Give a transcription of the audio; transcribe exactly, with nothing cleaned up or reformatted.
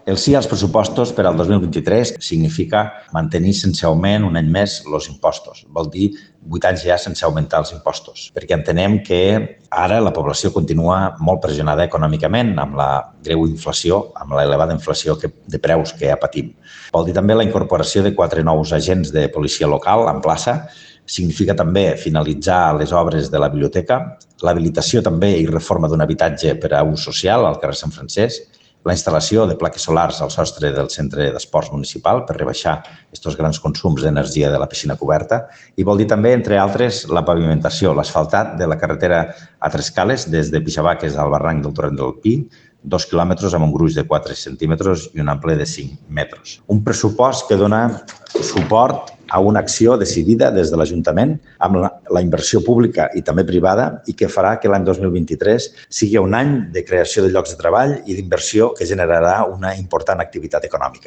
El sí als pressupostos per al dos mil vint-i-tres significa mantenir sense augment un any més els impostos. Vol dir vuit anys ja sense augmentar els impostos, perquè entenem que ara la població continua molt pressionada econòmicament amb la greu inflació, amb l'elevada inflació que, de preus que ja patim. Vol dir també la incorporació de quatre nous agents de policia local en plaça. Significa també finalitzar les obres de la biblioteca, l'habilitació també i reforma d'un habitatge per a ús social al carrer Sant Francesc, la instal·lació de plaques solars al sostre del centre d'esports municipal per rebaixar aquests grans consums d'energia de la piscina coberta i vol dir també, entre altres, la pavimentació, l'asfaltat de la carretera a tres cales des de Pixabaques al barranc del Torrent del Pi, dos quilòmetres amb un gruix de quatre centímetres i un ample de cinc metres. Un pressupost que dona suport a una acció decidida des de l'Ajuntament amb la, la inversió pública i també privada i que farà que l'any dos mil vint-i-tres sigui un any de creació de llocs de treball i d'inversió que generarà una important activitat econòmica.